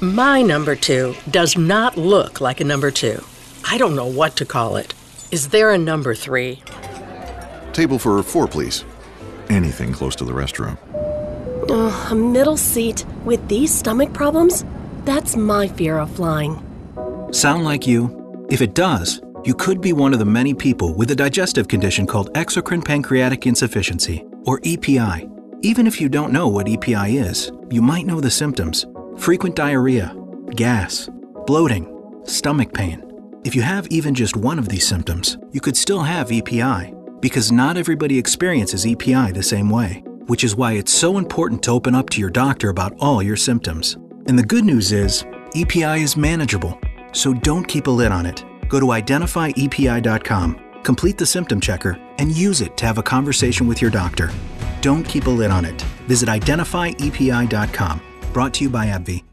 My number two does not look like a number two. I don't know what to call it. Is there a number three? Table for 4, please. Anything close to the restroom. Oh, a middle seat with these stomach problems? That's my fear of flying. Sound like you? If it does, you could be one of the many people with a digestive condition called exocrine pancreatic insufficiency, or EPI. Even if you don't know what EPI is, you might know the symptoms: frequent diarrhea, gas, bloating, stomach pain. If you have even just one of these symptoms, you could still have EPI, because not everybody experiences EPI the same way, which is why it's so important to open up to your doctor about all your symptoms. And the good news is, EPI is manageable, so don't keep a lid on it. Go to identifyepi.com, complete the symptom checker, and use it to have a conversation with your doctor. Don't keep a lid on it. Visit identifyepi.com. Brought to you by AbbVie.